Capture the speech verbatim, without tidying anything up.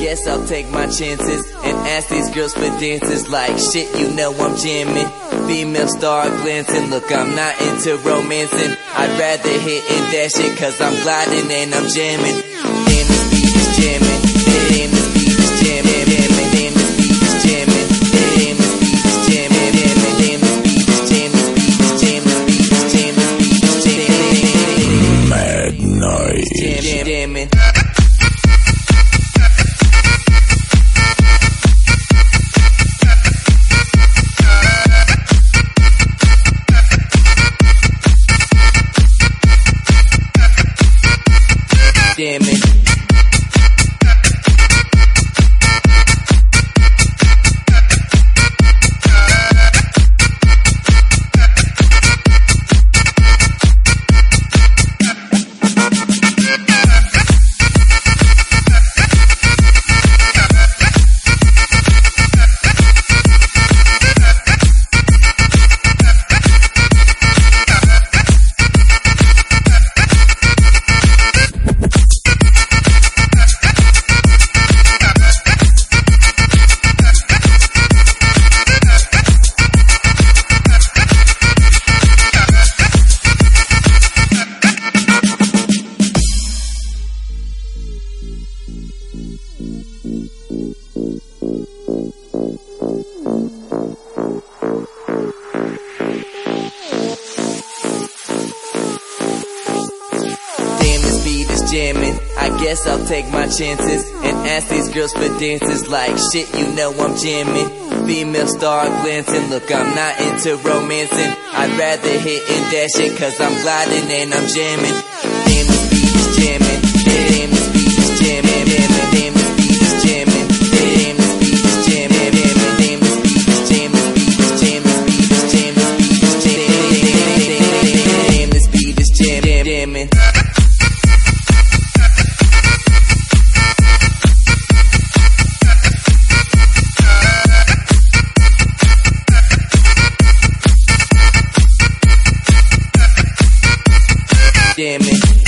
guess I'll take my chances and ask these girls for dances. Like shit, you know I'm jamming. Female star glancing. Look, I'm not into romancing. I'd rather hit and dash it, cause I'm gliding and I'm jamming. Damn, this beat is jamming. Damn, this beat is jamming. Damn, damn, this beat is jamming. Damn, this beat is jamming. Damn, damn, this beat is jamming. This beat is jamming. This beat is jamming. This beat is jamming. Mad Night. Jam, jamming. Damn it. Jamming. I guess I'll take my chances and ask these girls for dances. Like shit, you know I'm jamming. Female star glancing. Look, I'm not into romancing. I'd rather hit and dash it, cause I'm gliding and I'm jamming. Damn, this beat is jamming. Damn, this beat is jamming. Damn, damn, this beat is jamming. Damn, this beat is jamming. Damn, damn, this beat is jamming. This beat is jamming. This beat is jamming. Damn, this beat is jamming. Jamming. Damn it.